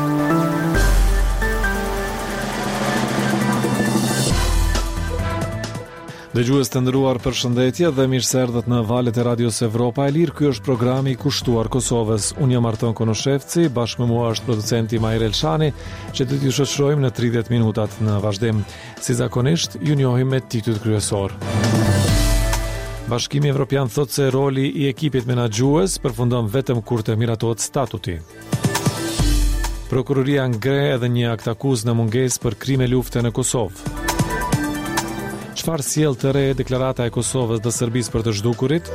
Dëgjues të nderuar, përshëndetje dhe mirë se erdhët në valët e Radios Evropa e Lirë. Ky është programi i kushtuar Kosovës. Unë jam Arton Konoshevci, bashkë me mua është producenti Majrel Elshani, që do t'ju shoqërojmë në 30 minutat në vazhdim. Si zakonisht, ju njohim me titujt kryesor. Bashkimi Evropian thotë se roli i ekipit menaxhues përfundon vetëm kur të miratohet statuti. Prokuroria ngre edhe një akt akuzë në mungesë për krime lufte në Kosovë. Çfarë sjell të re deklarata e Kosovës dhe Serbisë për të zhdukurit?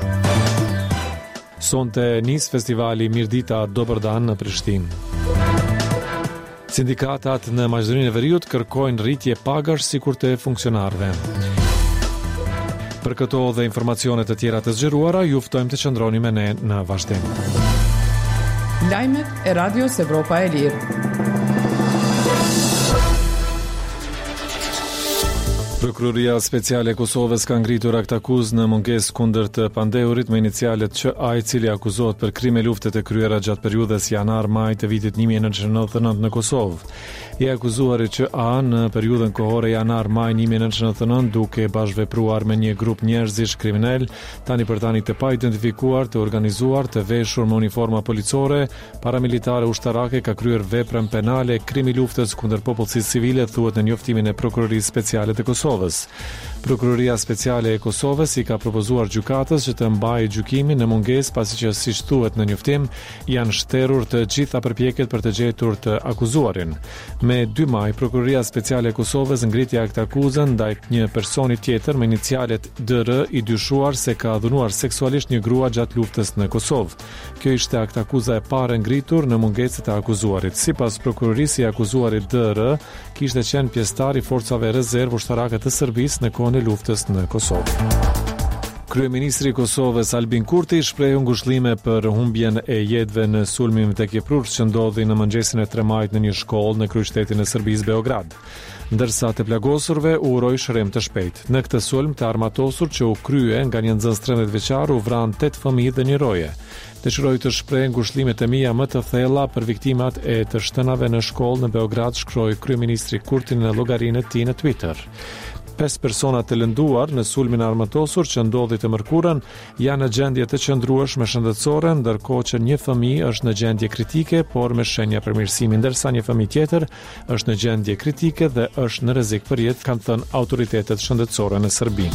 Sonte nis festivali Mirdita Dobërdan në Prishtinë. Sindikatat në Maqedoninë e Veriut kërkojnë rritje pagash sikur të funksionarëve. Për këto dhe informacione të tjera të zgjeruara, ju ftojmë të qëndroni me ne në vazhdim. Lajmet e Radios Evropa e Lirë. Prokuroria Speciale e Kosovës ka ngritur akt akuzë në mungesë kundër të pandeurit me inicialet QA, i cili akuzohet për krime lufte të kryera gjatë periudhës janar-maj të vitit 1999 në Kosovë. I akuzuari QA në periudhën kohore janar-maj 1999 duke bashkëvepruar me një grup njerëzish kriminal, tani për tani të pa identifikuar, të organizuar, të veshur me uniforma policore, paramilitare ushtarake, ka kryer veprën penale, krimi luftës kundër popullsisë civile, thuhet në njoftimin e Prokurorisë Speciale të Kosovës. Prokuroria Speciale e Kosovës i ka propozuar gjykatës që të mbajë gjykimin në mungesë, pasi që, siç thuhet në njoftim, janë shterur të gjitha përpjekjet për të gjetur të akuzuarin. Me 2 maj, Prokuroria Speciale e Kosovës ngriti akt akuzën ndaj një personi tjetër me inicialet DR, i dyshuar se ka dhunuar seksualisht një grua gjatë luftës në Kosovë. Kjo ishte akt akuza e parë ngritur në mungesë të akuzuarit. Sipas prokurorisë, i akuzuari DR kishte qenë pjesëtar i forcave rezervë ushtarake të Serbisë në kohën e luftës në Kosovë. Kryeministri i Kosovës Albin Kurti shprehu ngushëllime për humbjen e jetëve në sulmin tek Jeprurës që ndodhi në mëngjesin e 3 majit në një shkollë në kryeqytetin e Serbisë Beograd. Ndërsa të plagosurve u uroi shërim të shpejtë. Në këtë sulm të armatosur që u krye nga një nxënës 13 vjeçar u vran 8 fëmijë dhe një roje. Dëshiroj të shpreh ngushëllimet e mia më të thella për viktimat e të shtënave në shkollë në Beograd, shkroi kryeministri Kurti në llogarinë e tij në Twitter. 5 persona të lënduar në sulmin armatosur që ndodhi të mërkurën janë në gjendje të qëndrueshme shëndetësore, ndërkohë që një fëmijë është në gjendje kritike, por me shenja përmirësimi, ndërsa një fëmijë tjetër është në gjendje kritike dhe është në rrezik për jetë, kanë thënë autoritetet shëndetësore në Serbi.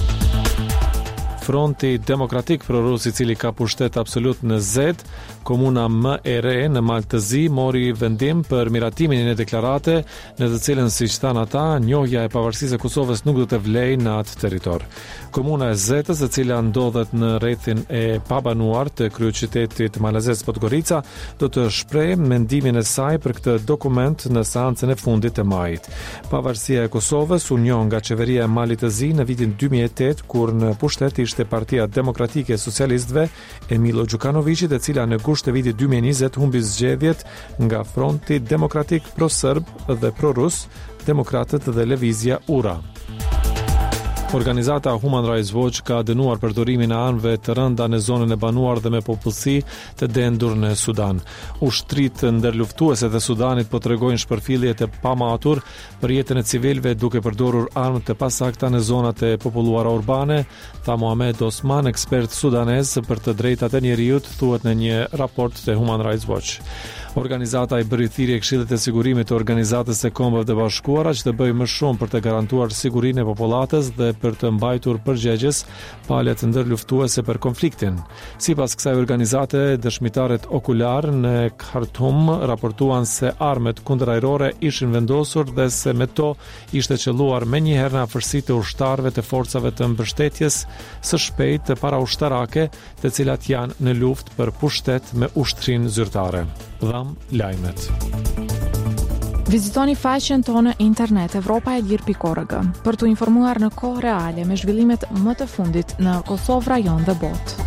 Fronti Demokratik Prorus, i cili ka pushtet absolut në Zed, komuna më e re në Maltëzi, mori vendim për miratimin e deklarate në të cilën, siç thanë ata, njohja e pavarësisë së Kosovës nuk do të vlejë në atë territor. Komuna e Zetës, e cila ndodhet në rrethin e pabanuar të kryeqytetit malazez Podgorica, do të shprehë mendimin e saj për këtë dokument në seancën e fundit të majit. Pavarësia e Kosovës u njoh nga qeveria e Malit të Zi në vitin 2008, kur në pushtet ishte Partia Demokratike e Socialistëve e Milo Đukanovićit, e cila në gusht të vitit 2020 humbi zgjedhjet nga Fronti Demokratik Pro-Serb dhe Pro-Rus, Demokratët dhe Lëvizja URA. Organizata Human Rights Watch ka dënuar përdorimin e anëve të rënda në zonën e banuar dhe me popullsi të dendur në Sudan. Ushtrit ndërluftuese të Sudanit po tregojnë shpërfillje të pamatur për jetën e civilëve duke përdorur armë të pasakta në zonat e populluara urbane, tha Mohamed Osman, ekspert sudanez për të drejtat e njerëzit, thuhet në një raport të Human Rights Watch. Organizata i bëri thirrje Këshillit të Sigurimit të Organizatës së Kombeve të Bashkuara që të bëjë më shumë për të garantuar sigurinë e popullatës dhe për të mbajtur përgjegjës palët ndërluftuese për konfliktin. Sipas kësaj organizate, dëshmitarët okular në Khartoum raportuan se armët kundërajrore ishin vendosur dhe se me to ishte qelluar menjëherë në afërsitë të ushtarëve të forcave të mbështetjes së shpejtë të paraushtarake, të cilat janë në luftë për pushtet me ushtrinë zyrtare. Dham lajmet. Vizitoni faqen tonë internet evropaelir.org për të informuar në kohë reale me zhvillimet më të fundit në Kosovë, rajon dhe botë.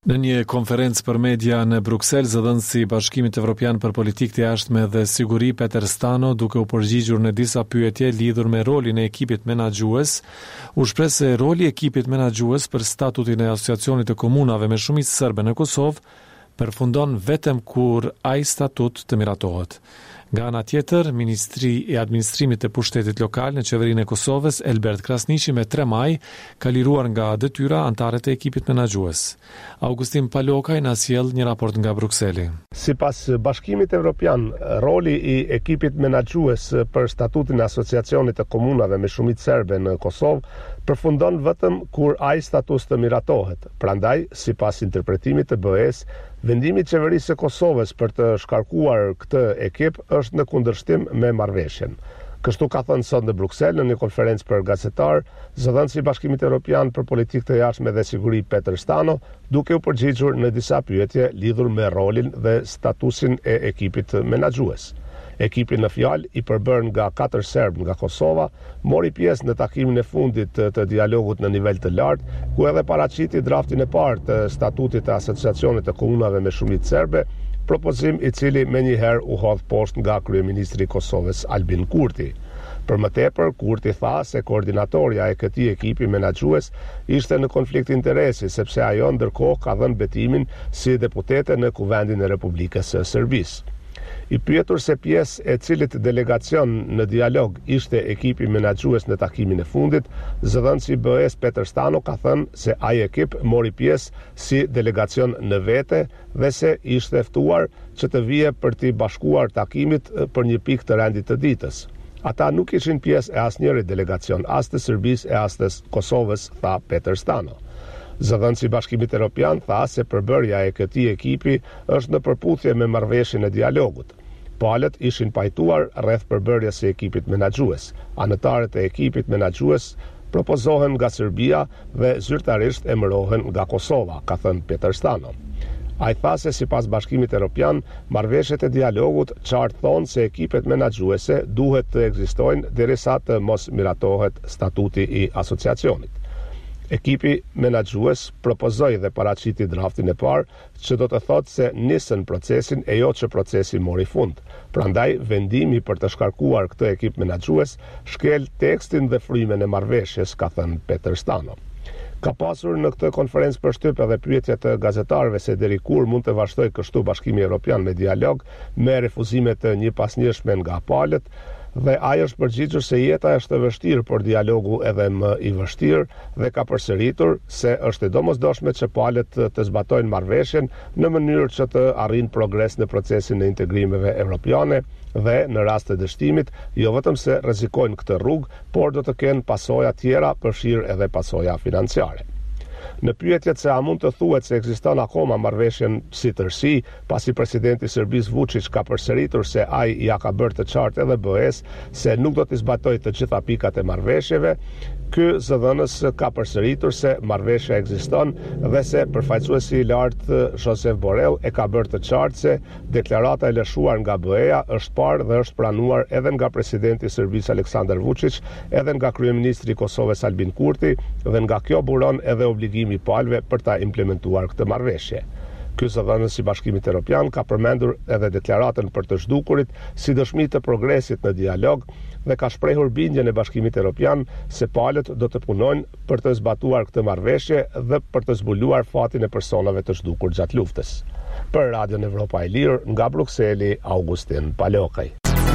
Në një konferencë për media në Bruksel, zëdhënësi i Bashkimit Evropian për Politikë të Jashtme dhe Siguri Peter Stano, duke u përgjigjur në disa pyetje lidhur me rolin e ekipit menaxhues, u shpreh se roli i ekipit menaxhues për statutin e Asociacionit të Komunave me shumicë serbe në Kosovë përfundon vetëm kur ai statut të miratohet. Nga ana tjetër, Ministri i Administrimit të Pushtetit Lokal në Qeverinë e Kosovës, Elbert Krasniqi, me 3 maj, ka liruar nga detyra antarët e ekipit menaxhues. Augustin Palokaj na sjell një raport nga Brukseli. Sipas Bashkimit Evropian, roli i ekipit menaxhues për statutin e Asociacionit të Komunave me shumicë serbe në Kosovë përfundon vetëm kur ai status të miratohet. Prandaj, sipas interpretimit të BE-s, vendimi i qeverisë së Kosovës për të shkarkuar këtë ekip është në kundërshtim me marrëveshjen. Kështu ka thënë sot në Bruksel në një konferencë për gazetar, zëdhënësi i Bashkimit Evropian për Politikë të Jashtme dhe Siguri Peter Stano, duke u përgjigjur në disa pyetje lidhur me rolin dhe statusin e ekipit menaxhues. Ekipi në fjalë, i përbërë nga 4 serbë nga Kosova, mori pjesë në takimin e fundit të dialogut në nivel të lartë, ku edhe paraqiti draftin e parë të statutit të Asociacionit të Komunave me shumicë serbe, propozim i cili menjëherë u hodh poshtë nga kryeministri i Kosovës Albin Kurti. Për më tepër, Kurti tha se koordinatorja e këtij ekipi menaxhues ishte në konflikt interesi, sepse ajo ndërkohë ka dhënë betimin si deputete në Kuvendin e Republikës së Serbisë. I pyetur se pjesë e cilit delegacion në dialog ishte ekipi menaxhues në takimin e fundit, zëdhënësi i BE-s Peter Stano ka thënë se ai ekip mori pjesë si delegacion në vete dhe se ishte ftuar që të vije për t'i bashkuar takimit për një pikë të rendit të ditës. Ata nuk ishin pjesë e asnjëri delegacion, as të Serbisë e as të Kosovës, tha Peter Stano. Zëdhënësi i Bashkimit Evropian tha se përbërja e këtij ekipi është në përputhje me marrëveshjen e dialogut. Palët ishin pajtuar rreth përbërjes së ekipit menaxhues. Anëtarët e ekipit menaxhues propozohen nga Serbia dhe zyrtarisht emërohen nga Kosova, ka thënë Peter Stano. Ai tha se sipas Bashkimit Evropian, marrëveshjet e dialogut qartë thonë se ekipet menaxhuese duhet të ekzistojnë derisa të mos miratohet statuti i asociacionit. Ekipi menaxhues propozoi dhe paraqiti draftin e parë, që do të thotë se nisën procesin e jo që procesi mori fund. Prandaj, vendimi për të shkarkuar këtë ekip menaxhues shkel tekstin dhe frymën e marrëveshjes, ka thënë Peter Stano. Ka pasur në këtë konferencë përshtyp edhe pyetje të gazetarëve se deri kur mund të vazhdojë kështu Bashkimi Evropian me dialog, me refuzime të njëpasnjëshme nga palët, dhe ai është përgjigjur se jeta është e vështirë, por dialogu edhe më i vështirë, dhe ka përsëritur se është e domosdoshme që palët të zbatojnë marrëveshjen në mënyrë që të arrijnë progres në procesin e integrimeve evropiane dhe në rast të dështimit, jo vetëm se rrezikojnë këtë rrugë, por do të kenë pasoja tjera, përfshirë edhe pasoja financiare. Në pyetjet se a mund të thuhet se ekziston akoma marrëveshjen si tërësi, pasi presidenti i Serbisë Vučić ka përsëritur se ai ja ka bërë të qartë edhe BE-s se nuk do të zbatojë të gjitha pikat e marrëveshjeve, ky zëdhënës ka përsëritur se marrëveshja ekziston dhe se përfaqësuesi i lartë Josep Borrell e ka bërë të qartë se deklarata e lëshuar nga BE-ja është parë dhe është pranuar edhe nga presidenti i Serbisë Aleksandar Vučić, edhe nga kryeministri i Kosovës Albin Kurti, dhe nga kjo buron edhe obligimi i palëve për ta implementuar këtë marrëveshje. Ky zëdhënës i Bashkimit Evropian ka përmendur edhe deklaratën për të zhdukurit si dëshmi të progresit në dialog dhe ka shprehur bindjen e Bashkimit Evropian se palët do të punojnë për të zbatuar këtë marrëveshje dhe për të zbuluar fatin e personave të zhdukur gjatë luftës. Për Radion Evropa e Lirë, nga Brukseli, Augustin Palokaj.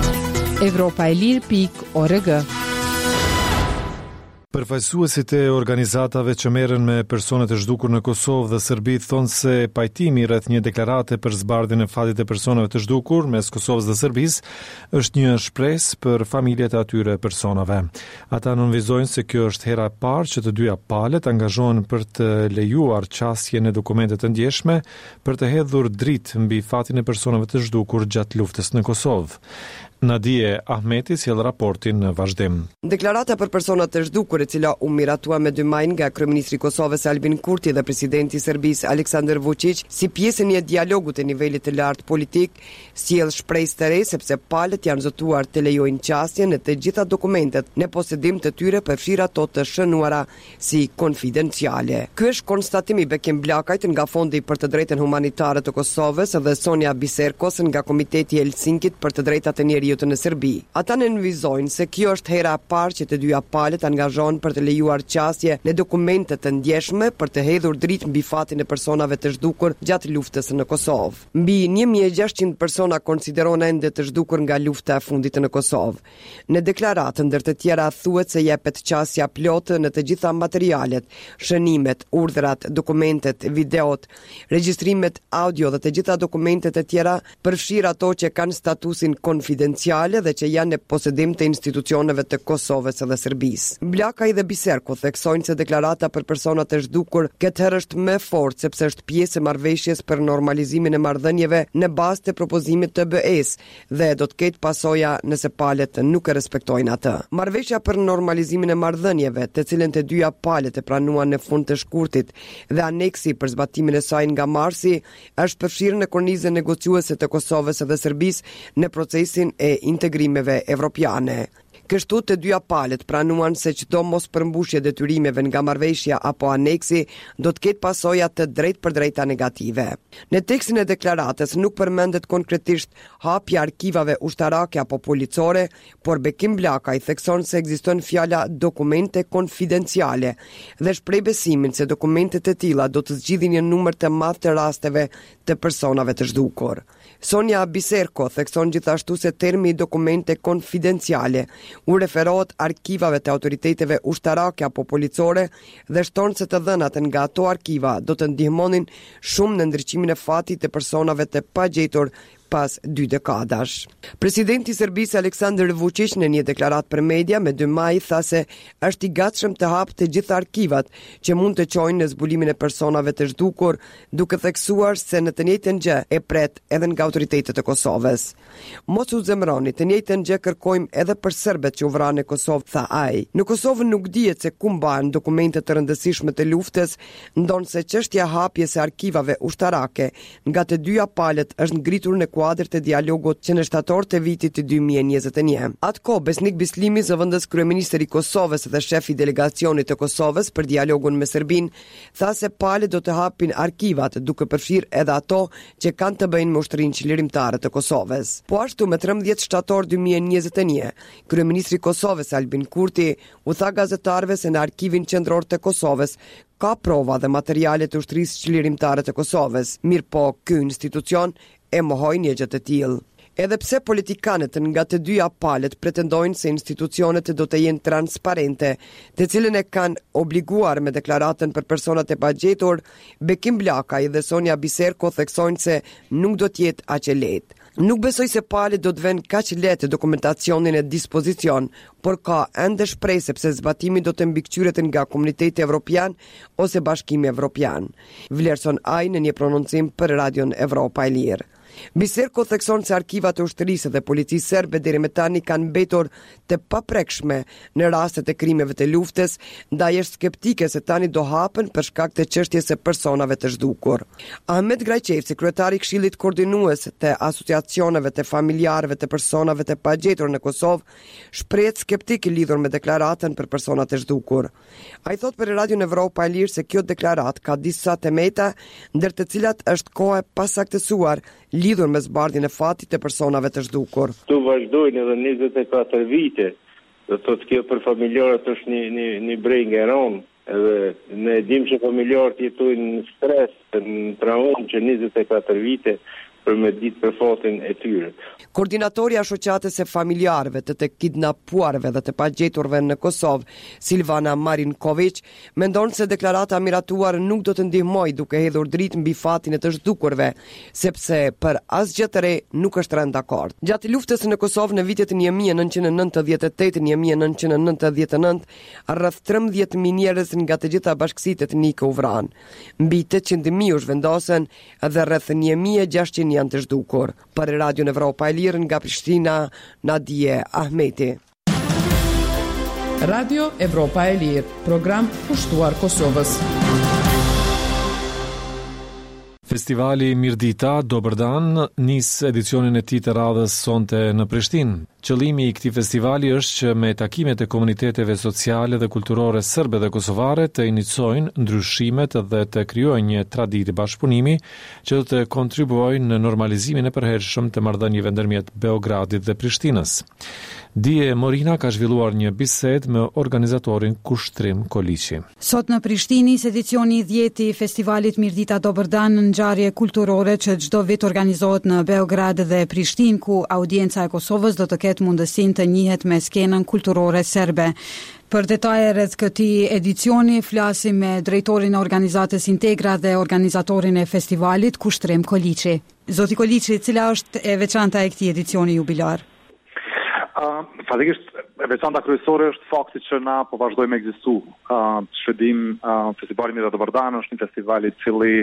Evropaelir.org. Përfaqësuesit e organizatave që merren me personat e zhdukur në Kosovë dhe Serbi thonë se pajtimi rreth një deklarate për zbardhjen e fatit të personave të zhdukur mes Kosovës dhe Serbisë është një shpresë për familjet e atyre personave. Ata nënvizojnë se kjo është hera e parë që të dyja palët angazhohen për të lejuar qasjen e dokumente të ndjeshme për të hedhur dritë mbi fatin e personave të zhdukur gjatë luftës në Kosovë. Nadije Ahmeti sjell raportin në vazhdim. Deklarata për persona të zhdukur e cila u miratua me 2 maj nga kryeministri i Kosovës Albin Kurti dhe presidenti i Serbisë Aleksandar Vučić si pjesë e një dialogu të nivelit të lartë politik, sjell shpresë të re sepse palët janë zotuar të lejojnë qasjen e të gjitha dokumentet në posedim të tyre përfshirë ato të shënuara si konfidenciale. Ky është konstatimi Bekim Blakajt nga Fondi për të drejtën humanitare të Kosovës dhe Sonja Biserkos nga Komiteti i Helsinkit për të drejtat e njeriut në Serbi. Ata nënvizojnë se kjo është hera e parë që të dyja palët angazhohen për të lejuar qasje në dokumente të ndjeshme për të hedhur dritë mbi fatin e personave të zhdukur gjatë luftës në Kosovë. Mbi 1600 persona konsiderohen ende të zhdukur nga lufta e fundit në Kosovë. Në deklaratë ndër të tjera thuhet se jepet qasja plotë në të gjitha materialet, shënimet, urdhrat, dokumentet, videot, regjistrimet audio dhe të gjitha dokumentet e tjera përfshirë ato që kanë statusin konfidenciale dhe që janë në posedim të institucioneve të Kosovës dhe Serbisë. Blakaj dhe Biserko theksojnë se deklarata për personat e zhdukur këtë herë është më fort sepse është pjesë e marrëveshjes për normalizimin e marrëdhënieve në bazë të propozimit të BE-s dhe do të ketë pasoja nëse palët nuk e respektojnë atë. Marrëveshja për normalizimin e marrëdhënieve, të cilën të dyja palët e pranuan në fund të shkurtit dhe aneksi për zbatimin e saj nga marsi, është përfshirë në kornizën negociuese të Kosovës dhe Serbisë në procesin e integrimeve evropiane. Kështu të dyja palët pranuan se çdo mos përmbushje detyrimeve nga marrëveshja apo aneksi do të ketë pasoja të drejtë për drejta negative. Në tekstin e deklaratës nuk përmendet konkretisht hapja arkivave ushtarake apo policore, por Bekim Blakaj thekson se ekziston fjala dokumente konfidenciale dhe shpreh besimin se dokumentet e tilla do të zgjidhin një numër të madh të rasteve të personave të zhdukur. Sonja Biserko thekson gjithashtu se termi dokumente konfidenciale u referohet arkivave të autoriteteve ushtarake apo policore dhe shton se të dhënat nga ato arkiva do të ndihmonin shumë në ndriçimin e fatit të personave të pagjetur pas 2 dekadash. Presidenti i Serbisë Aleksandar Vučić në një deklaratë për media me 2 maj tha se është i gatshëm të hapë të gjitha arkivat që mund të çojnë në zbulimin e personave të zhdukur, duke theksuar se në të njëjtën gjë e pret edhe nga autoritetet e Kosovës. Mos u zemroni, të njëjtën gjë kërkojmë edhe për serbet që u vranë në Kosovë, tha ai. Në Kosovë nuk dihet se ku mbahen dokumente të rëndësishme të luftës, ndonse çështja e hapjes së arkivave ushtarake nga të dyja palët është ngritur në kuadër të dialogut që në shtator të vitit të 2021. Atko Besnik Bislimi, zëvendës kryeministri i Kosovës dhe shefi i delegacionit të Kosovës për dialogun me Serbinë, tha se palët do të hapin arkivat duke përfshirë edhe ato që kanë të bëjnë me ushtrinë qlirimtare të Kosovës. Po ashtu me 13 shtator 2021, kryeministri i Kosovës Albin Kurti u tha gazetarëve se në arkivin qendror të Kosovës ka prova dhe materiale të ushtrisë qlirimtare të Kosovës. Mirë po, ky institucion e mohoi një gjë të tillë. Edhe pse politikanët nga të dyja palët pretendojnë se institucionet do të jenë transparente, të cilën e kanë obliguar me deklaratën për personat e pagjetur, Bekim Blakaj dhe Sonja Biserko theksojnë se nuk do të jetë aq e lehtë. Nuk besoj se palët do të vënë kaq lehtë dokumentacionin e dispozicion, por ka ende shpresë sepse zbatimi do të mbikëqyret nga Komuniteti Evropian ose Bashkimi Evropian. Vlerëson ai në një prononcim për Radion Evropa e Lirë. Biserko thekson se arkivat e ushtrisë dhe policisë serbe deri më tani kanë mbetur të paprekshme në rastet e krimeve të luftës, ndaj është skeptike se tani do hapen për shkak të çështjes së personave të zhdukur. Ahmet Grajçevci, kryetari i Këshillit Koordinues të asociacioneve të familjarëve të personave të pagjetur në Kosovë, shprehet skeptik i lidhur me deklaratën për personat e zhdukur. Ai thot për Radion Evropa e Lirë se kjo deklaratë ka disa temeta, ndër të cilat është koha e pasaktësuar lidhur me zbardhjen e fatit të personave të zhdukur. Tu vazhdojnë edhe 24 vite, dhe thotë kjo për familjarët është një brengë e rëndë, edhe ne dim që familjarët jetojnë në stres, në traumë që 24 vite për me ditë për fatin e tyre. Koordinatori i Asociatës së Familjarëve të kidnapuarve dhe të pagjeturve në Kosovë, Silvana Marinković, mendon se deklarata miratuar nuk do të ndihmojë duke hedhur dritë mbi fatin e të zhdukurve, sepse për asgjë të re nuk është rënë dakord. Gjatë luftës në Kosovë në vitet 1998-1999, rreth 13.000 njerëz nga të gjitha bashkësitë etnike u vranë. Mbi 800.000 u zhvendosen dhe rreth 1.600 Prishtinë janë të zhdukur. Për Radion Evropa e Lirë nga Prishtina, Nadije Ahmeti. Radio Evropa e Lirë, program pushtuar Kosovës. Festivali Mirdita Dobërdan nis edicionin e tij të radhës sonte në Prishtinë. Qëllimi i këtij festivali është që me takimet e komuniteteve sociale dhe kulturore serbe dhe kosovare të iniciojnë ndryshimet dhe të krijojnë një traditë bashkëpunimi që do të kontribuojnë në normalizimin e përhershëm të marrëdhënieve ndërmjet Beogradit dhe Prishtinës. Dije Morina ka zhvilluar një bisedë me organizatorin Kushtrim Koliqi. Sot në Prishtinë edicioni 10 i festivalit Mirdita Dobërdan, në ngjarje kulturore që çdo vit organizohet në Beograd dhe Prishtinë, ku audienca e Kosovës do të ketë mundësinë të njihet me skenën kulturore serbe. Për detaje rreth këtij edicioni flasim me drejtorin e organizatës Integra dhe organizatorin e festivalit Kushtrim Koliqi. Zoti Koliqi, cila është e veçanta e këtij edicioni jubilar? Fatikisht, e veçanta kryesore është fakti që na po vazhdojmë ekzistu. Shëdim, festivali Mirdita Dobërdan është një festival i cili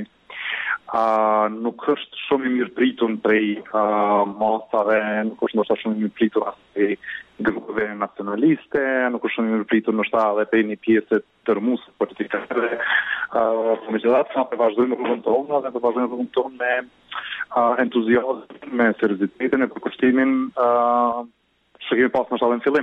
nuk është shumë i mirëpritur prej masave, nuk është ndoshta shumë i mirëpritur as prej grupeve nacionaliste, nuk është shumë i mirëpritur ndoshta edhe prej një pjesë të rrëmuese politike. Megjithatë, ne vazhdojmë rrugën tonë dhe vazhdojmë rrugën tonë me entuziazëm, me seriozitetin e përkushtimin që kemi pas në shtatën fillim.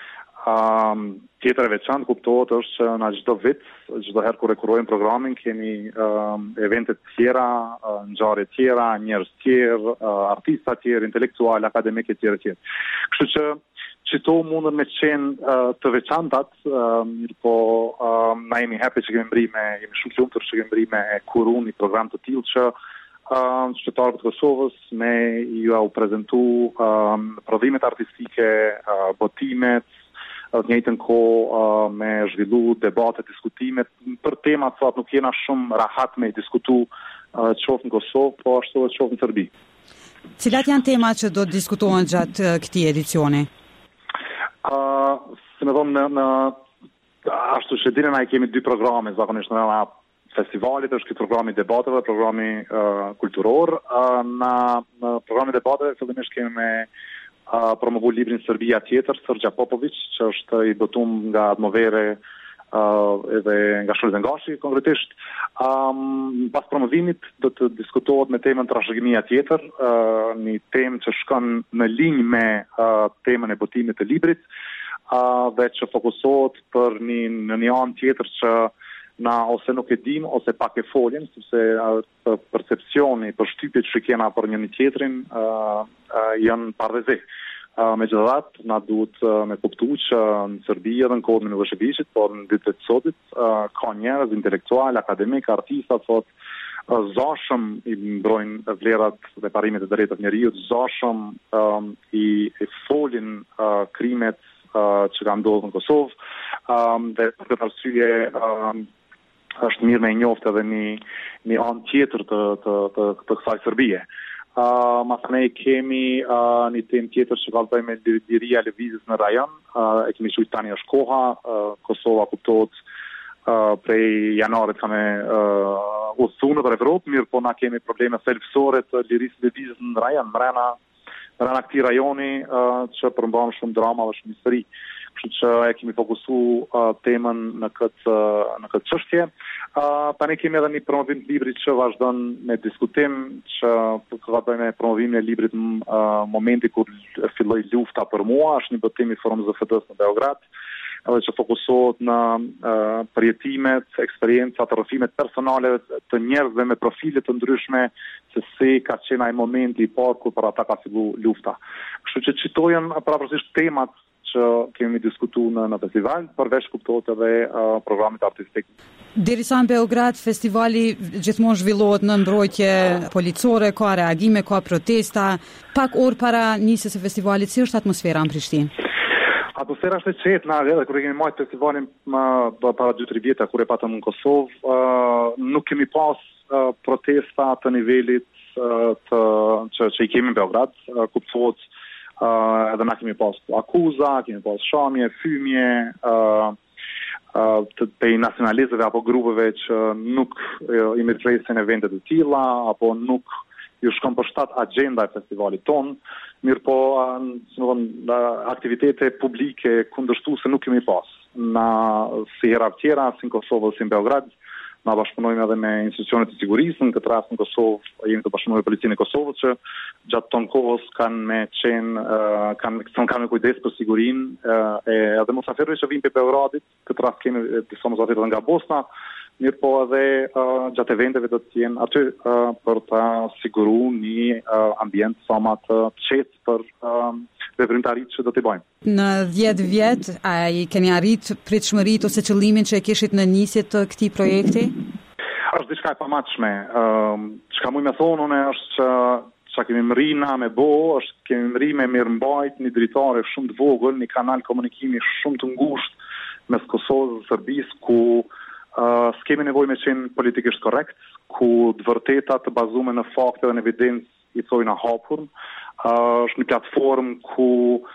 Tjetër e veçantë kuptohet është që na çdo vit, çdo herë kur rekurojmë programin, kemi evente të tjera, ngjarje të tjera, njerëz të tjerë, artista të tjerë, intelektual, akademik të tjerë. Kështu që çito mundën me qenë të veçantat, po na jemi happy që jemi shumë të lumtur që kemi bërë me kurun një program të tillë që qytetarët e Kosovës me ju au prezentu prodhimet artistike, botimet, në të njëjtën kohë me zhvillu debate, diskutimet për tema të nuk jena shumë rahat me diskutu qoftë në Kosovë, po ashtu edhe qoftë në Serbi. Cilat janë temat që do të diskutohen gjatë këtij edicioni? Si më thonë, ashtu që dini na i kemi 2 programe zakonisht në festivalit, është këtë programi debateve, programi kulturor. Në programi debateve fillimisht kemi me promovu librin Serbia tjetër, Srđa Popović, që është i botum nga Admovere edhe nga Shulzen Gashi konkretisht. Pas promovimit do të diskutohet me temën trashëgimia tjetër, një temë që shkon në linjë me temën e botimit të librit, dhe që fokusohet për në një anë tjetër që na ose nuk e dim, ose pak e foljen, sepse percepcioni, përshtypjet që kena për një tjetrin janë parveze. Megjithatë, na duhet me kuptu që në Serbi edhe në kohën e Miloševićit, por në ditët e sotit, ka njerëz intelektual, akademik, artista, zashëm i mbrojnë vlerat dhe parimet e drejtave të njerëzit, zashëm i folin krimet që kanë ndodhur në Kosovë, dhe për këtë arsye është mirë me njoftë edhe një anë tjetër të kësaj Serbie. Masane kemi një temë tjetër që ka të bëjë me liria e lëvizjes në rajon, e kemi thënë tani është koha, Kosova kuptohet prej janarit ka me udhëtu nëpër Evropë, mirë po na kemi probleme thelbësore të lirisë së lëvizjes në rajon, brenda këtij rajoni që përmban shumë drama dhe shumë histori. Kështu që e kemi fokusu temën në këtë çështje. Tani kemi edhe një promovim të librit që vazhdon me diskutim, që ka të bëjë me promovimin e librit në momenti kur filloi lufta për mua, është një botim i Forumit ZFD-s në Beograd, edhe që fokusohet në përjetimet, eksperiencat, rrëfimet personale të njerëzve me profile të ndryshme, se si ka qenë ai momenti i parë kur për ata ka fillu lufta. Kështu që citojnë paraprosisht temat që kemi diskutuar në festival, përveç kuptohet edhe programit artistik. Derisa në Beograd, festivali gjithmonë zhvillohet në mbrojtje policore, ka reagime, ka protesta. Pak orë para nisjes së festivalit, si është atmosfera në Prishtinë? Atmosfera është e qetë, na edhe kur e kemi marrë festivalin para 2-3 vjetë kur e patëm në Kosovë, nuk kemi pas protesta të nivelit që i kemi në Beograd, kuptohet edhe na kemi pas akuza, kemi pas shamje, fymje, të nacionalistëve apo grupeve që nuk i mirpresin evente të tilla, apo nuk ju shkon për 7 agenda e festivalit ton, mirë po aktivitete publike kundërshtuese nuk kemi pas. Na si hera tjera, si në Kosovë, si në Beograd, na bashkëpunojmë edhe me institucionet e sigurisë, në këtë rast në Kosovë jemi të bashkëpunuar me policinë e Kosovës që gjatë ton kohës kanë me kujdes për sigurinë edhe musafirëve që vinë pe Beogradit, këtë rast kemi disa musafirë nga Bosna, mirë po edhe gjatë eventeve do të jenë aty për të siguru një ambient sa më të qetë për veprimtarit që do t'i bëjmë. Në 10 vjet, a i keni arrit pritshmëritë ose qëllimin që e kishit në nisje të këtij projekti? Është diçka e pamatshme. Çka mund të thonë unë është që kemi mri na me është kemi mri me mirëmbajt një dritare shumë të vogël, një kanal komunikimi shumë të ngushtë mes Kosovës dhe Serbisë, ku s'kemi nevojë me qenë politikisht korrekt, ku të vërteta të bazuara në fakte dhe në evidencë i thojnë hapur. Është një platformë ku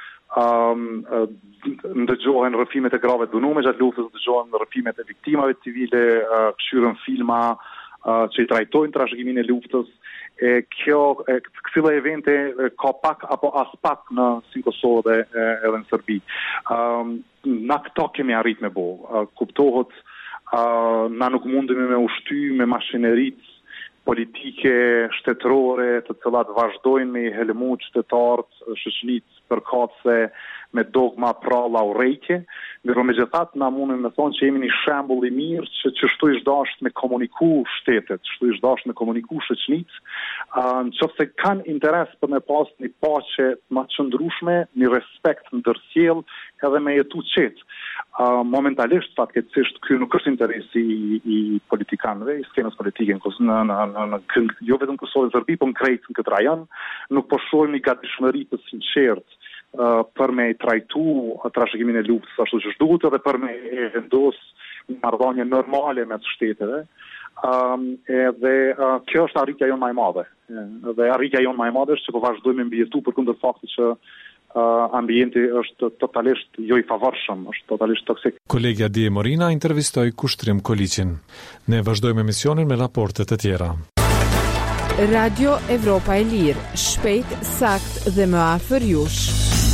ndëgjohen rrëfimet e grave të dënuar gjatë luftës, ndëgjohen rrëfimet e viktimave civile, këshyren filma që i trajtojnë trashëgiminë e luftës. Kësilla evente ka pak apo as pak në Kosovë edhe në Serbi. Na këto kemi arrit me kuptohet, na nuk mundemi me ushty me mashineritë politike shtetërore të cilat vazhdojnë me i helmu qytetarët, shoqëritë përkatëse me dogma pralla urrejtje, mirë megjithatë na mundem të thonë që jemi një shembull i mirë që çështu ish dashur me komuniku shtetet, çështu ish dashur me komuniku shoqëritë, nëse kanë interes për me pas një paqe më të qëndrueshme, një respekt ndërsjellë edhe me jetu qetë. Momentalisht fatkeqësisht ky nuk është interesi i politikanëve, i skenës politike jo vetëm Kosovë dhe Serbi, por krejt në këtë rajon, nuk po shohim një gatishmëri të sinqertë për me trajtu trashëgiminë e luftës ashtu siç duhet dhe për me vendosë një marrëdhënie normale mes shteteve. Edhe kjo është arritja jonë më e madhe. Dhe arritja jonë më e madhe është që po vazhdojmë mbijetu përkundër faktit që ambienti është totalisht jo i favorshëm, është totalisht toksik. Kolegja Die Morina intervistoi Kushtrim Koliqin. Ne vazhdojmë emisionin me raporte të tjera. Radio Evropa e Lirë, shpejt, sakt dhe më afër jush.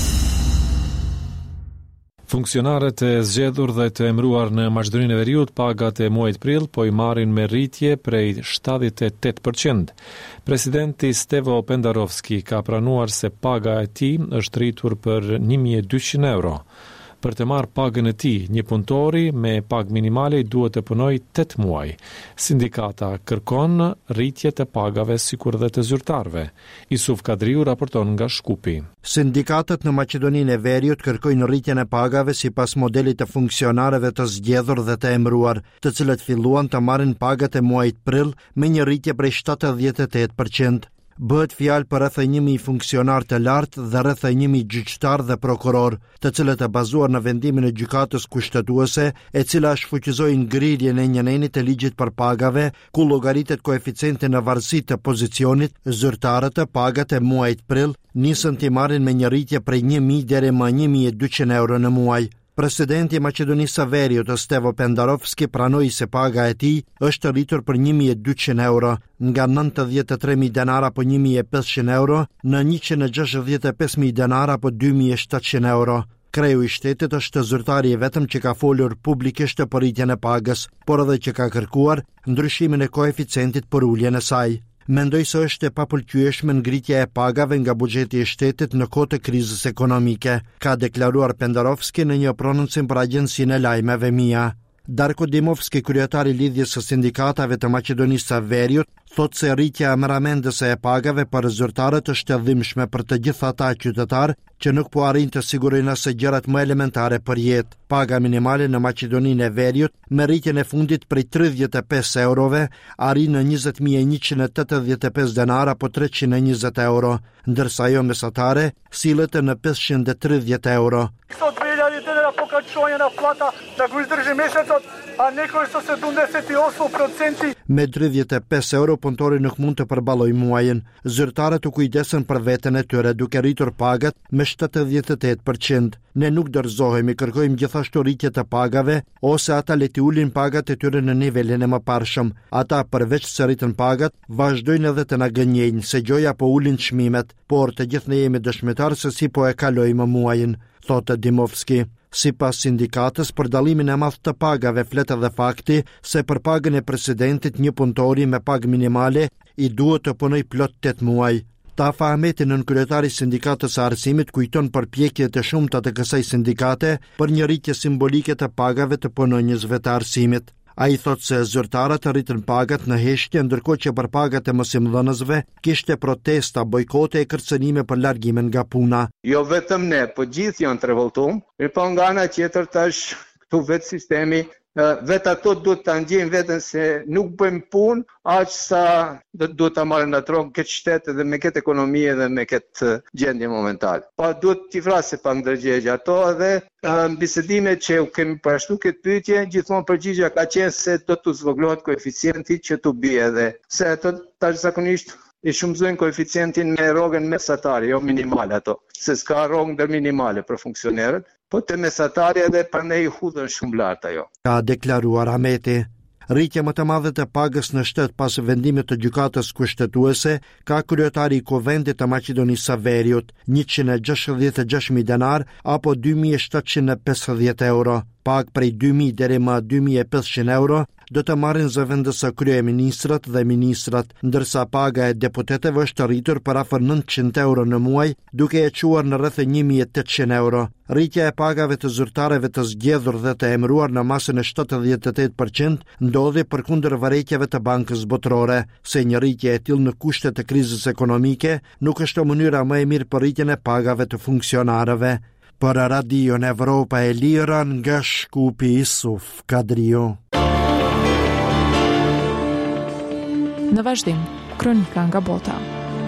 Funksionarët e zgjedhur dhe të emëruar në Maqedoninë e Veriut pagat e muajit prill po i marrin me rritje prej 78%. Presidenti Stevo Pendarovski ka pranuar se paga e tij është rritur për 1.200 euro. Për të marrë pagën e tij, një punëtori me pagë minimale duhet të punojë 8 muaj. Sindikata kërkon rritje të pagave sikur dhe të zyrtarëve. Isuf Kadriu raporton nga Shkupi. Sindikatët në Maqedoninë e Veriut kërkojnë rritjen e pagave sipas modelit të funksionarëve të zgjedhur dhe të emëruar, të cilët filluan të marrin pagat e muajit prill me një rritje prej 78%. Bëhet fjalë për rreth 1.000 funksionar të lartë dhe rreth 1.000 gjyqtar dhe prokuror, të cilët e bazuar në vendimin e gjykatës kushtetuese, e cila shfuqizoi ngrirjen e njënenit të ligjit për pagave, ku llogaritet koeficienti në varësi të pozicionit, zyrtarët të pagat e muajit prill nisën të marrin me një rritje prej 1.000 deri më 1.200 euro në muaj. Presidenti i Maqedonisë së Veriut, Stevo Pendarovski, pranoi se paga e tij është rritur për 1.200 euro, nga 93.000 denara apo 1.500 euro në 165.000 denara apo 2.700 euro. Kreu i shtetit është zyrtari i vetëm që ka folur publikisht për rritjen e pagës, por edhe që ka kërkuar ndryshimin e koeficientit për uljen e saj. Mendoj se është e papëlqyeshme ngritja e pagave nga buxheti i shtetit në kohë të krizës ekonomike, ka deklaruar Pendarovski në një prononcim për agjencinë e lajmeve MIA. Darko Dimovski, kryetari i lidhjes së sindikatave të Maqedonisë së Veriut, thotë se rritja emëramendëse e pagave për zyrtarët është e dhimbshme për të gjithë ata qytetarë që nuk po arrin të sigurojnë as gjërat më elementare për jetë. Paga minimale në Maqedoninë e Veriut me rritjen e fundit prej 35 eurove arrin në 20.185 denara apo 320 euro, ndërsa ajo mesatare sillet në 530 euro. pokačojena plata da go izdrži mesecot, a nekoj sa 78%. Me 35 euro punëtori nuk mund të përballoj muajin. Zyrtarët u kujdesen për veten e tyre duke rritur pagat me 78%. Ne nuk dorëzohemi, kërkojmë gjithashtu rritje të pagave ose ata le të ulin pagat e tyre në nivelin e mëparshëm. Ata përveç se rritën pagat, vazhdojnë edhe të na gënjejnë se gjoja po ulin çmimet, por të gjithë ne jemi dëshmitarë se si po e kalojmë muajin, thotë Dimovski. Sipas sindikatës, për dallimin e madh të pagave flet edhe fakti se për pagën e presidentit një punëtori me pagë minimale i duhet të punoj plot 8 muaj. Tafa Ahmeti, nënkryetari i sindikatës së arsimit, kujton përpjekjet e shumta të kësaj sindikate për një rritje simbolike të pagave të punonjësve të arsimit. A i thot se zyrtarët rritën pagat në heshtje, ndërkohë që për pagat e mësimdhënësve kishte protesta, bojkote e kërcënime për largimin nga puna. Jo vetëm ne, po gjithë janë të revoltuar, po nga ana tjetër tash këtu vetë sistemi, vetë ato duhet të ndjejnë veten se nuk bëjmë punë, aq sa duhet ta marrin atë këtë qytet dhe me këtë ekonomi dhe me këtë gjendje momentale. Pa duhet t'i vrasë pa ndërgjegje ato dhe bisedimet që u kemi parashtu këtë pyetje, gjithmonë përgjigjja ka qenë se do të zvoglohet koeficienti që tu bie dhe se ato tash zakonisht i shumëzojnë koeficientin me rrogën mesatare, jo minimale ato, se s'ka rrogë ndër minimale për funksionerët, po të mesatare edhe prandaj i hudhën shumë lart ajo. Ka deklaruar Ahmeti. Rritja më të madhe të pagës në shtet pas vendimit të gjykatës kushtetuese ka kryetari i Kuvendit të Maqedonisë së Veriut, 166.000 denar apo 2.750 euro. Pagë prej 2.000 deri më 2.500 euro do të marrin zëvendësë kryeministrat dhe ministrat, ndërsa paga e deputetëve është rritur për afër 900 euro në muaj, duke e quar në rreth 1.800 euro. Rritja e pagave të zyrtarëve të zgjedhur dhe të emëruar në masën e 78% ndodhi përkundër vërejtjeve të Bankës Botërore, se një rritje e tillë në kushte të krizës ekonomike nuk është mënyra më e mirë për rritjen e pagave të funksionarëve. Për Radion Evropa e Lira nga Shkupi Isuf Kadrio. Në vazhdim, kronika nga bota.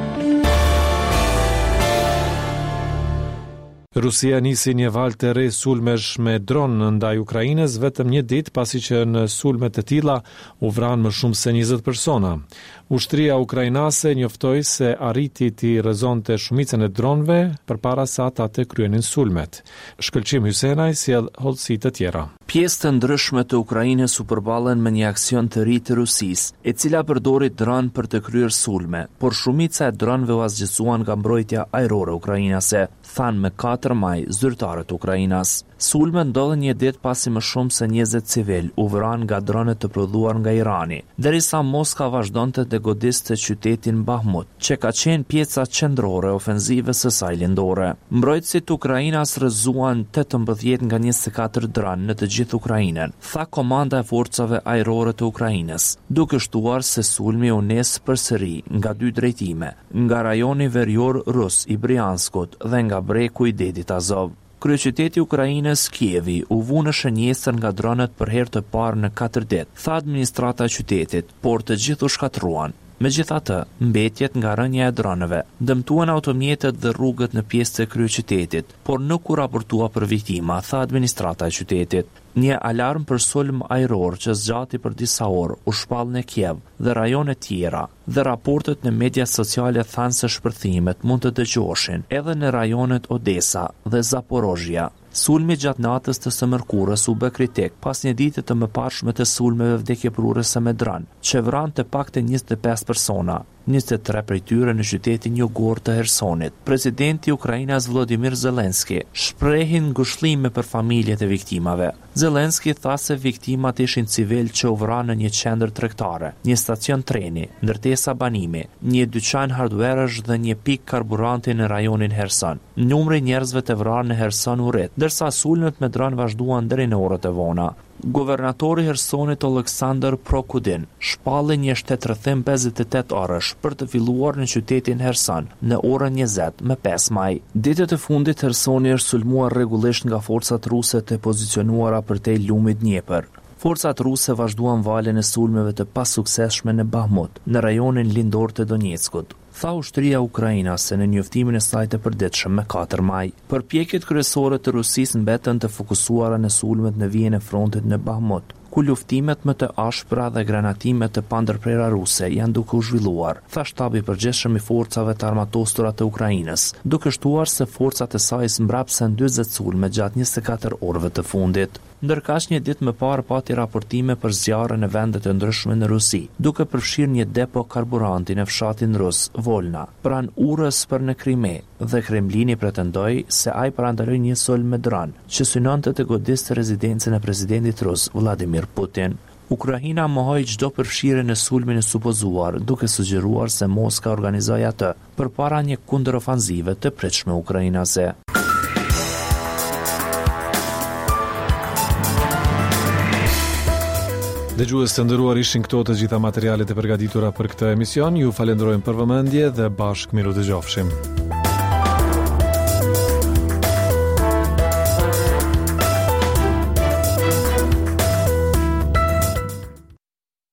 Rusia nisi një valë të re sulmesh me dron ndaj Ukrainës vetëm një ditë pasi që në sulme të tilla u vranë më shumë se 20 persona. Ushtria ukrainase njoftoi se arriti të rrezonte shumicën e dronëve përpara se ata të kryenin sulmet. Shkëlqim Hysenaj sjell hollësi të tjera. Pjesë të ndryshme të Ukrainës u përballen me një aksion të ri të Rusisë, e cila përdori dron për të kryer sulme, por shumica e dronëve u asgjësuan nga mbrojtja ajrore ukrainase, thanë me 4 maj zyrtarët Ukrainas. Sulme ndodhen një ditë pasi më shumë se 20 civil u vranë nga dronet të prodhuar nga Irani, derisa Moska vazhdonte të godiste qytetin Bahmut, që ka qenë pjeca qendrore ofenzive së saj lindore. Mbrojtësit Ukrainas rrëzuan 18 nga 24 dronë në të gjithë Ukrainën, tha komanda e forcave ajrore të Ukrainës, duke shtuar se sulmi u nis përsëri nga 2 drejtime, nga rajoni verior rus i Brianskut dhe nga breku i detit Azov. Kryeqyteti i Ukrainës, Kievi, u vu në shënjestër nga dronet për herë të parë në 4 ditë, tha administrata e qytetit, por të gjithë u shkatruan. Megjithatë, mbetjet nga rënja e dronëve dëmtuan automjetet dhe rrugët në pjesë të kryeqytetit, por nuk u raportua për viktima, tha administrata e qytetit. Një alarm për sulm ajror që zgjati për disa orë u shpall në Kiev dhe rajone tjera, dhe raportet në media sociale thanë se shpërthimet mund të dëgjoheshin edhe në rajonet Odesa dhe Zaporozhia. Sulmi gjatë natës të së mërkurës u bë kritik pas një dite të mëparshme të sulmeve vdekjeprurëse me dron, që vrante pakte 25 persona, 23 prej tyre në qytetin jugor të Hersonit. Presidenti i Ukrainës Volodymyr Zelensky shprehi ngushëllime për familjet e viktimave. Zelensky tha se viktimat ishin civil që u vranë në një qendër tregtare, një stacion treni, ndërtesa banimi, një dyqan hardwaresh dhe një pikë karburanti në rajonin Herson. Numri njerëzve të vrarë në Herson u rrit, ndërsa sulmet me dron vazhduan deri në orët e vona. Guvernatori Hersonit Oleksandr Prokudin shpalli një shtetërrethim 58 orësh për të filluar në qytetin Herson në orën 20 me 5 maj. Ditët e fundit Hersoni është sulmuar rregullisht nga forcat ruse të pozicionuara përtej lumit Dnjepër. Forcat ruse vazhduan valjen e sulmeve të pasuksesshme në Bahmut, në rajonin lindor të Donjeckut. Tha ushtria ukrainase në njoftimin e saj të përditshëm me 4 maj. Përpjekjet kryesore të Rusisë mbeten të fokusuara në sulmet në vijën e frontit në Bahmut, ku luftimet më të ashpra dhe granatimet të pandërprera ruse janë duke u zhvilluar, tha shtabi i përgjithshëm i forcave të armatosura të Ukrainës, duke shtuar se forcat e saj mbrapsën 40 sulme gjatë 24 orëve të fundit. Ndërkaq një ditë më parë pati raportime për zjarre në vende të ndryshme në Rusi, duke përfshirë një depo karburanti në fshatin rus Volna, pranë urës për në Krime, dhe Kremlini pretendoi se ai parandaloi një sulm me dron, që synonte të godiste rezidencën e presidentit rus Vladimir Putin. Ukraina mohoi çdo përfshirje në sulmin e supozuar, duke sugjeruar se Moska organizoi atë përpara një kundërofanzive të pritshme ukrainase. Dëgjues të nderuar, ishin këto të gjitha materialet e përgatitura për këtë emision. Ju falenderojmë për vëmendje dhe bashkë miru dëgjofshim.